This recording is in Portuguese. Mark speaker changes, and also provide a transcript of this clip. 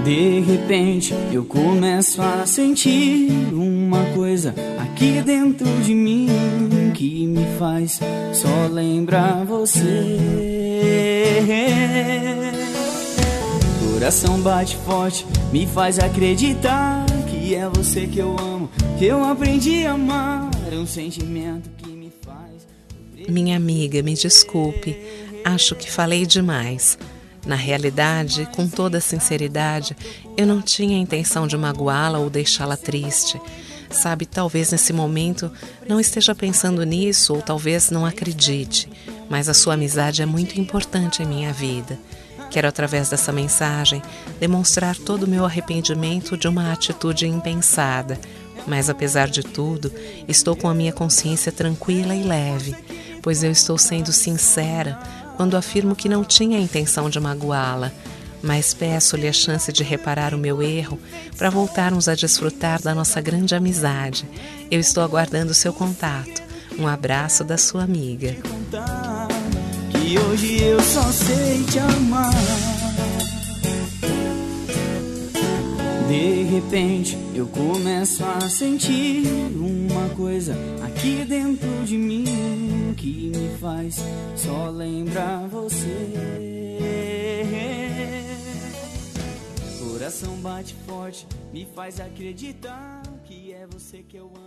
Speaker 1: De repente eu começo a sentir uma coisa aqui dentro de mim que me faz só lembrar você. Coração bate forte, me faz acreditar que é você que eu amo, que eu aprendi a amar. É um sentimento que me faz...
Speaker 2: Minha amiga, me desculpe, acho que falei demais. Na realidade, com toda sinceridade, eu não tinha a intenção de magoá-la ou deixá-la triste. Sabe, talvez nesse momento não esteja pensando nisso ou talvez não acredite, mas a sua amizade é muito importante em minha vida. Quero, através dessa mensagem, demonstrar todo o meu arrependimento de uma atitude impensada. Mas, apesar de tudo, estou com a minha consciência tranquila e leve, pois eu estou sendo sincera quando afirmo que não tinha a intenção de magoá-la, mas peço-lhe a chance de reparar o meu erro para voltarmos a desfrutar da nossa grande amizade. Eu estou aguardando o seu contato. Um abraço da sua amiga.
Speaker 1: Que hoje eu só sei te amar. De repente eu começo a sentir uma coisa aqui dentro de mim que me faz só lembrar você. Coração bate forte, me faz acreditar que é você que eu amo.